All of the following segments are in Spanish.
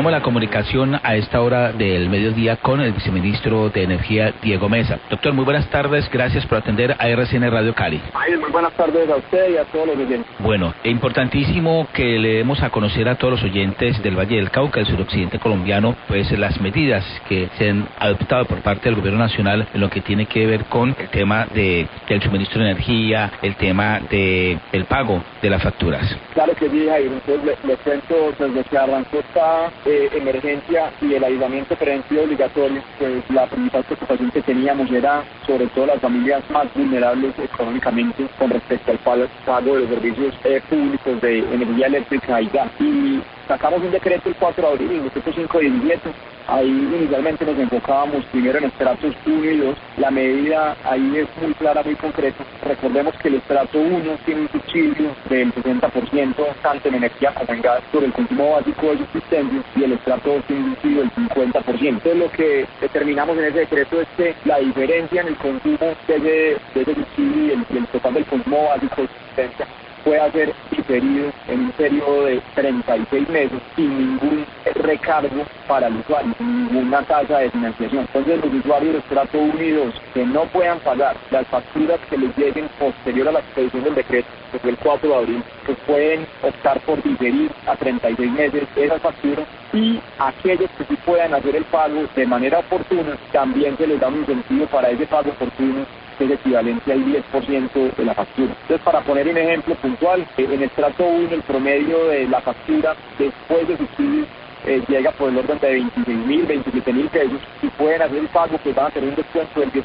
Iniciamos la comunicación a esta hora del mediodía con el viceministro de Energía, Diego Mesa. Doctor, muy buenas tardes, gracias por atender a RCN Radio Cali. Muy buenas tardes a usted y a todos los oyentes. Bueno, es importantísimo que le demos a conocer a todos los oyentes del Valle del Cauca, del suroccidente colombiano, pues las medidas que se han adoptado por parte del gobierno nacional en lo que tiene que ver con el tema del suministro de energía, el tema del pago de las facturas. Claro que sí, Jair. Entonces les cuento, desde que arrancó esta emergencia y el aislamiento preventivo obligatorio, pues la principal preocupación que teníamos era sobre todo las familias más vulnerables económicamente con respecto al pago de los servicios públicos de energía eléctrica y gas. Y sacamos un decreto el 4 de abril, el decreto 517. Ahí inicialmente nos enfocábamos primero en estratos 1 y 2. La medida ahí es muy clara, muy concreta. Recordemos que el estrato 1 tiene un subsidio del 60% tanto en energía como en gas por el consumo básico de subsistencia, y el estrato 2 tiene un subsidio del 50%. Entonces lo que determinamos en ese decreto es que la diferencia en el consumo de ese subsidio y el total del consumo básico de subsistencia puede ser diferido en un periodo de 36 meses sin ningún recargo para el usuario, sin ninguna tasa de financiación. Entonces los usuarios de estrato 1 y 2 que no puedan pagar las facturas que les lleguen posterior a la expedición del decreto, que fue el 4 de abril, pues pueden optar por diferir a 36 meses esas facturas, y aquellos que sí puedan hacer el pago de manera oportuna, también se les da un incentivo para ese pago oportuno, que es equivalente al 10% de la factura. Entonces, para poner un ejemplo puntual, en estrato 1 el promedio de la factura después de subsidio llega por el orden de 26.000, 27.000 pesos. Si pueden hacer el pago, pues van a tener un descuento del 10%,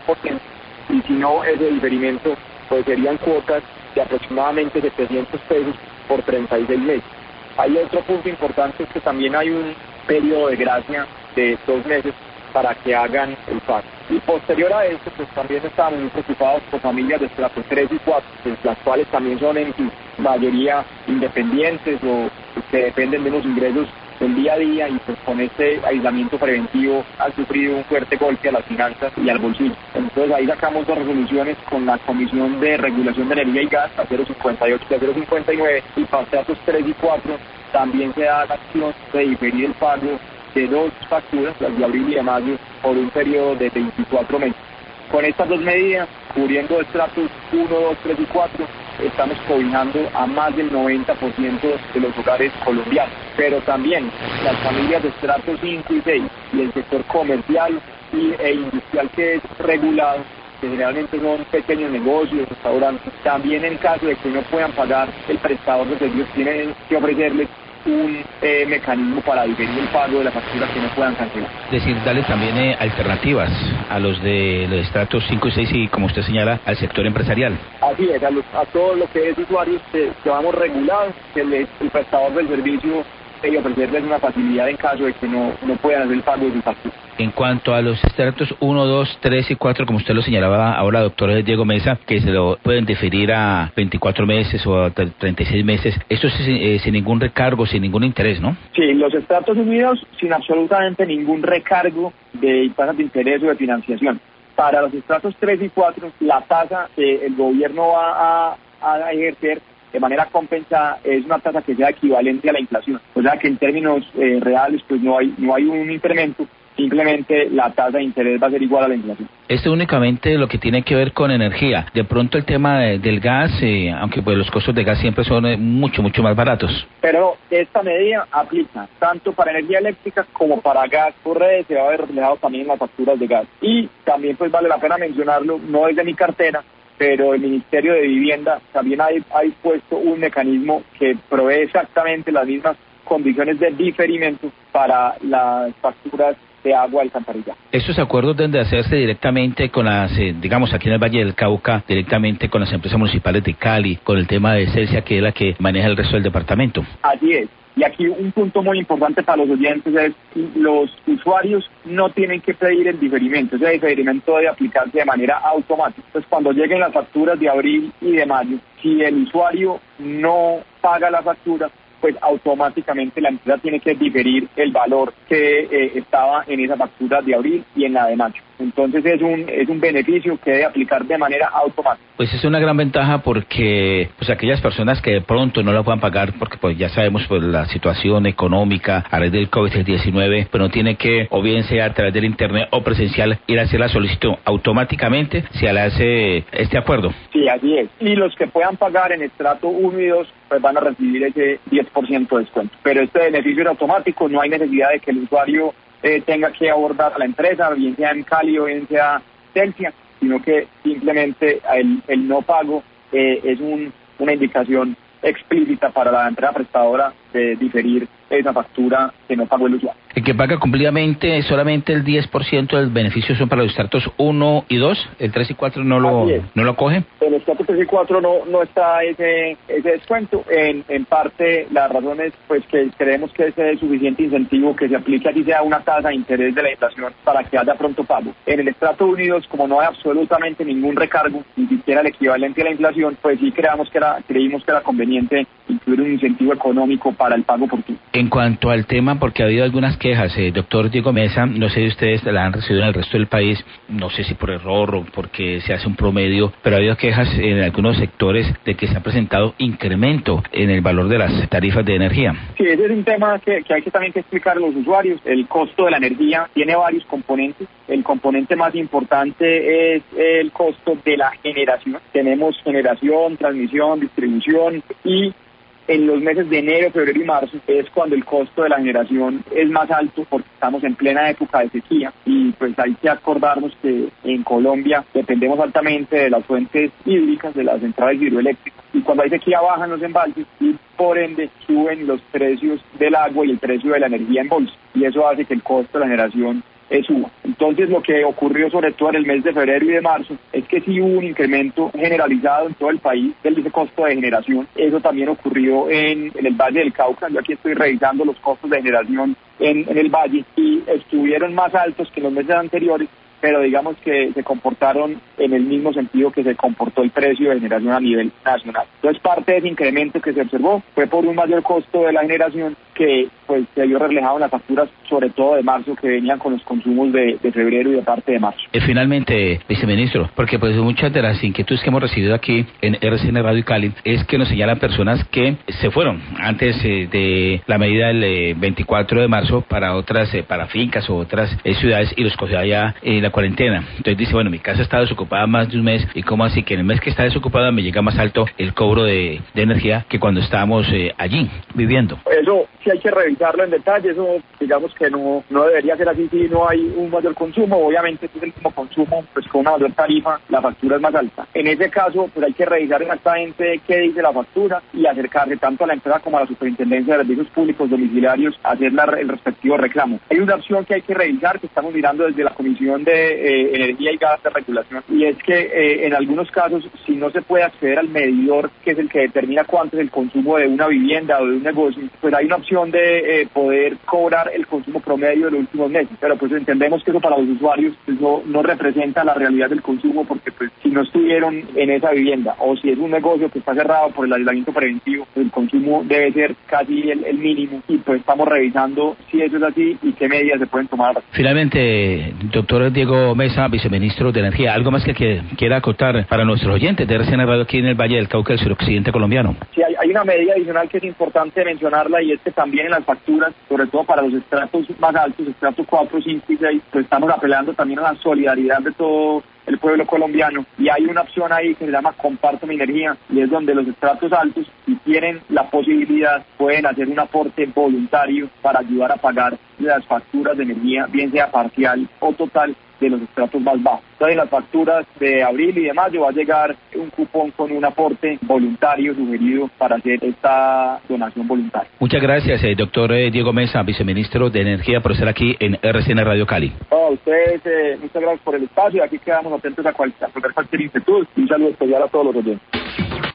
y si no, ese diferimiento pues serían cuotas de aproximadamente 700 pesos por 36 meses. Hay otro punto importante, es que también hay un periodo de gracia de 2 meses para que hagan el pago. Y posterior a esto, pues también estamos muy preocupados por familias de estratos 3 y 4, pues, las cuales también son en su mayoría independientes o que dependen de unos ingresos del día a día, y pues con este aislamiento preventivo han sufrido un fuerte golpe a las finanzas y al bolsillo. Entonces ahí sacamos 2 resoluciones con la Comisión de Regulación de Energía y Gas, a 058 y a 059, y para estratos 3 y 4 también se da la acción de diferir el pago de 2 facturas, las de abril y de mayo, por un periodo de 24 meses. Con estas 2 medidas, cubriendo estratos 1, 2, 3 y 4, estamos cobijando a más del 90% de los hogares colombianos. Pero también las familias de estratos 5 y 6 y el sector comercial e industrial que es regulado, que generalmente son pequeños negocios, restaurantes, también en caso de que no puedan pagar, el prestador de servicios tiene que ofrecerles un mecanismo para diferir el pago de las facturas que no puedan cancelar. Es decir, darle también alternativas a los de los estratos 5 y 6 y, como usted señala, al sector empresarial. Así es, a todo lo que es usuarios que vamos regulados, que el prestador del servicio y ofrecerles una facilidad en caso de que no puedan hacer el pago de sus facturas. En cuanto a los estratos 1, 2, 3 y 4, como usted lo señalaba ahora, doctor Diego Mesa, que se lo pueden diferir a 24 meses o a 36 meses, esto es sin ningún recargo, sin ningún interés, ¿no? Sí, los estratos unidos sin absolutamente ningún recargo de tasas de interés o de financiación. Para los estratos 3 y 4, la tasa que el gobierno va a ejercer de manera compensada es una tasa que sea equivalente a la inflación. O sea que en términos reales pues no hay un incremento, simplemente la tasa de interés va a ser igual a la inflación. Esto únicamente lo que tiene que ver con energía. De pronto el tema del gas, aunque pues los costos de gas siempre son mucho más baratos. Pero esta medida aplica tanto para energía eléctrica como para gas por redes, se va a ver reflejado también en las facturas de gas. Y también pues vale la pena mencionarlo, no es de mi cartera, pero el Ministerio de Vivienda también hay puesto un mecanismo que provee exactamente las mismas condiciones de diferimiento para las facturas de agua alcantarillada. Estos acuerdos deben de hacerse directamente con las, digamos, aquí en el Valle del Cauca, directamente con las empresas municipales de Cali, con el tema de Celsia, que es la que maneja el resto del departamento. Así es. Y aquí un punto muy importante para los oyentes es los usuarios no tienen que pedir el diferimiento. Ese diferimiento debe aplicarse de manera automática. Entonces, cuando lleguen las facturas de abril y de mayo, si el usuario no paga la factura, pues automáticamente la empresa tiene que diferir el valor que estaba en esa factura de abril y en la de mayo. Entonces es un beneficio que debe aplicar de manera automática. Pues es una gran ventaja porque pues aquellas personas que de pronto no la puedan pagar, porque pues ya sabemos pues la situación económica a raíz del COVID-19, pues no tiene que, o bien sea a través del internet o presencial, ir a hacer la solicitud. Automáticamente se le hace este acuerdo. Sí, así es. Y los que puedan pagar en estrato 1 y 2, pues van a recibir ese 10% de descuento. Pero este beneficio es automático, no hay necesidad de que el usuario tenga que abordar a la empresa, bien sea en Cali o bien sea Telsia, sino que simplemente el no pago es una indicación explícita para la empresa prestadora de diferir esa factura que no pagó el usuario. El que paga cumplidamente solamente el 10% del beneficio son para los estratos 1 y 2, el 3 y 4 no lo coge. En el estrato 3 y 4 no está ese descuento. En parte la razón es pues que creemos que ese es suficiente incentivo que se aplique así sea una tasa de interés de la inflación para que haya pronto pago. En el estrato 1 y 2, como no hay absolutamente ningún recargo, ni siquiera el equivalente a la inflación, pues sí creímos que era conveniente incluir un incentivo económico para el pago por ti. En cuanto al tema, porque ha habido algunas quejas, doctor Diego Mesa, no sé si ustedes la han recibido en el resto del país, no sé si por error o porque se hace un promedio, pero ha habido quejas en algunos sectores de que se ha presentado incremento en el valor de las tarifas de energía. Sí, ese es un tema que hay que también explicar a los usuarios. El costo de la energía tiene varios componentes. El componente más importante es el costo de la generación. Tenemos generación, transmisión, distribución y en los meses de enero, febrero y marzo es cuando el costo de la generación es más alto porque estamos en plena época de sequía y pues hay que acordarnos que en Colombia dependemos altamente de las fuentes hídricas, de las centrales hidroeléctricas y cuando hay sequía bajan los embalses y por ende suben los precios del agua y el precio de la energía en bolsa y eso hace que el costo de la generación suba. Entonces lo que ocurrió sobre todo en el mes de febrero y de marzo es que sí hubo un incremento generalizado en todo el país del costo de generación. Eso también ocurrió en el Valle del Cauca. Yo aquí estoy revisando los costos de generación en el Valle y estuvieron más altos que en los meses anteriores, pero digamos que se comportaron en el mismo sentido que se comportó el precio de generación a nivel nacional. Entonces parte de ese incremento que se observó fue por un mayor costo de la generación que pues se vio reflejado en las facturas, sobre todo de marzo, que venían con los consumos de febrero y de parte de marzo. Finalmente, viceministro, porque pues muchas de las inquietudes que hemos recibido aquí en RCN Radio Cali es que nos señalan personas que se fueron antes de la medida del 24 de marzo para otras, para fincas o otras ciudades y los cogió allá en la cuarentena. Entonces dice, bueno, mi casa está desocupada más de un mes y cómo así que en el mes que está desocupada me llega más alto el cobro de energía que cuando estábamos allí viviendo. Eso sí hay que revisarlo en detalle, eso digamos que no debería ser así si no hay un mayor consumo. Obviamente si es el mismo consumo, pues con una mayor tarifa la factura es más alta. En ese caso pues hay que revisar exactamente qué dice la factura y acercarse tanto a la empresa como a la Superintendencia de Servicios Públicos Domiciliarios a hacer el respectivo reclamo. Hay una opción que hay que revisar que estamos mirando desde la Comisión de Energía y Gas de Regulación y es que en algunos casos si no se puede acceder al medidor que es el que determina cuánto es el consumo de una vivienda o de un negocio, pues hay una opción de poder cobrar el consumo promedio de los últimos meses, pero pues entendemos que eso para los usuarios pues no representa la realidad del consumo porque pues si no estuvieron en esa vivienda o si es un negocio que está cerrado por el aislamiento preventivo, pues el consumo debe ser casi el mínimo y pues estamos revisando si eso es así y qué medidas se pueden tomar. Finalmente, doctor Diego Mesa, viceministro de Energía, ¿algo más que quiera acotar para nuestros oyentes de RCN Radio aquí en el Valle del Cauca, el suroccidente colombiano? Sí, hay una medida adicional que es importante mencionarla y es que también en las facturas, sobre todo para los estratos más altos, estratos 4, 5 y 6, pues estamos apelando también a la solidaridad de todo el pueblo colombiano y hay una opción ahí que se llama Comparto mi energía y es donde los estratos altos, si tienen la posibilidad, pueden hacer un aporte voluntario para ayudar a pagar las facturas de energía, bien sea parcial o total, de los estratos más bajos. Entonces en las facturas de abril y de mayo va a llegar un cupón con un aporte voluntario sugerido para hacer esta donación voluntaria. Muchas gracias, doctor Diego Mesa, viceministro de Energía, por estar aquí en RCN Radio Cali. A ustedes, muchas gracias por el espacio. Aquí quedamos atentos a cualquier inquietud. Un saludo especial a todos los oyentes.